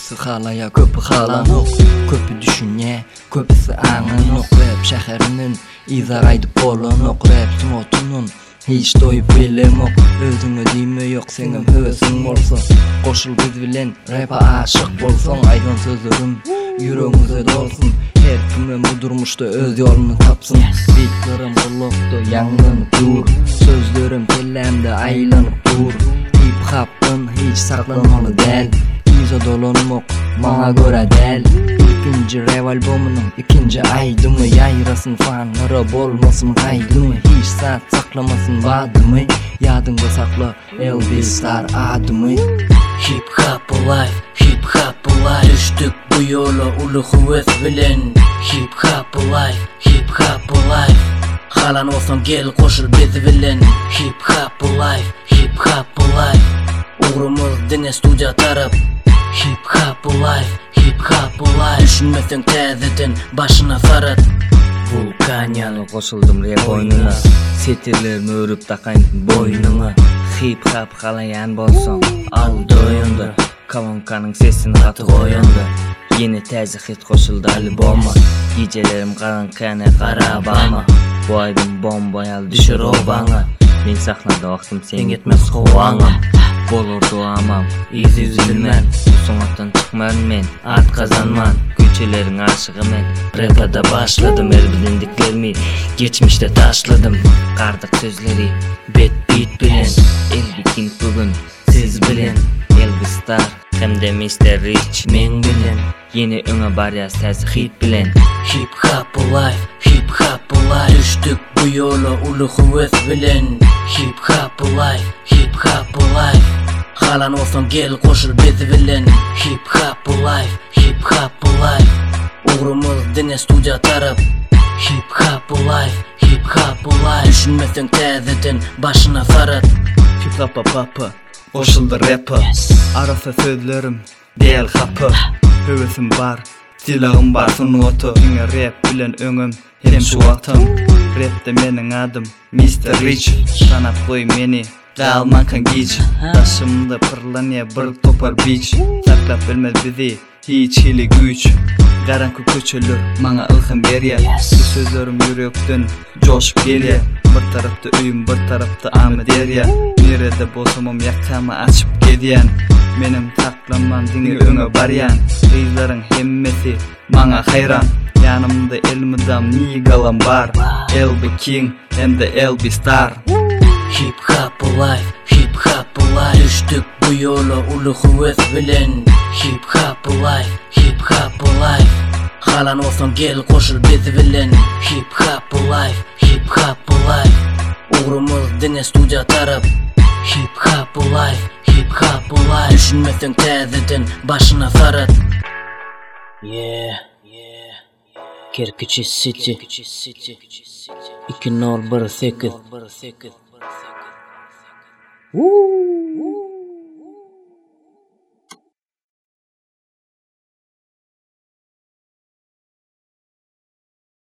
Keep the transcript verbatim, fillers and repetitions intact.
Köpüsü halaya köpü halanok, köpü düşünye, köpüsü ananok. Rap şäherinin izagaydı bolanok, rap smotunun hiç doyup bilemok. Özüňe diýme ýok seňem höwesiň bolsa, goşul biz bilen rap'a aşyk bolsaň, aýdan sözlerim yüreğimize dolsun. Her kim bu durmuşda öz ýoluny tapsyn. Beýtlerim gulakda ýanglanyp dur, sözlerim tellemde aýlanyp dur. Hip hop'dan hiç saklanmaly däl, yüze dolanmak maňa göre däl. İkinci rap albumunyň ikinci aýdymy, ýaýrasyn fanlara bolmasyn gaýdymy, hiç saat saklamasyn badymy, ýadynda sakla Elvistar adymy. Hip hop life, hip hop life, düşdük bu yola ulu höwes bilen. Hip hop life, hip hop life, halan olsam gel koşul biz bilen. Hip hop life, hip hop life, ugrumuz dine studiya tarap. Hip hop life, hip hop life, düşünmeseň täzeden başyna sarat. Vulkanyalı koşuldum rap oynuna, setirlerimi örüp takaýyn boynuna. Hip hop halayan bolsoň al doýundy, kavankanyň sesini gaty goýundy. Yeni täze hit koşuldy alboma, gecelerim garankana garabama. Bu aýdym bombayal düşür obaňa, men sahnada wagtym sen etmez gowaňa. Bolur duamam, iz üzülmän, soňatdan çykman men, art kazanman. Köçeleriň aşygy men, rap'da başladym, el bilendiklerimi geçmişde taşladym. Gardyk sözleri, bet beat bilen, Elbi King bugün siz bilen. Elvistar, hemde mister Rich men bilen, yeni öňe barýas täze hit bilen. Hip hop life, hip hop life, düşdük bu yola ulu höwes bilen. Hip hop life, hip hop life, halan olsam gel koşul biz bilen. Hip hop life, hip hop life, ugrumuz dine studiya tarap. Hip hop life, hip hop life, düşünmeseň täzeden başyna sarat. Hip hop papa, koşuldy rap'a, arasa sözlerim däl hapy. Höwesim bar, silagym bar sunuwata, iňe rap bilen öňüm hem suwatym. Rap'de meniň adym mister Rich, tanap goý meni galmankan giç. Taşımda pırlanýa bir topar biç, saklap bilmez bizi hiç hili güç. Garanky köçeler maňa ilham berýär, bu sözlerim yürekden joşup gelýär. Bir tarapda öýüm, bir tarapda amy derýär. Nerede bolsamam ýakamy açyp gedýän, menim taklanman diňe öňe barýan. Gyzlaryň hemmesi maňa haýran, ýanymda elmidam nigalam bar. Elbi King hem de Elvistar. Hip hop life, hip hop life, düşdük bu yola ulu höwes bilen. Hip hop life, hip hop life, halan olsam gel koşul biz bilen. Hip hop life, hip hop life, ugrumuz dine studiya tarap. Hip hop life, hip hop life, düşünmeseň täzeden başyna sarat. Yeah, yeah, Kerkiçi City, iki nol bir sekiz. Woo!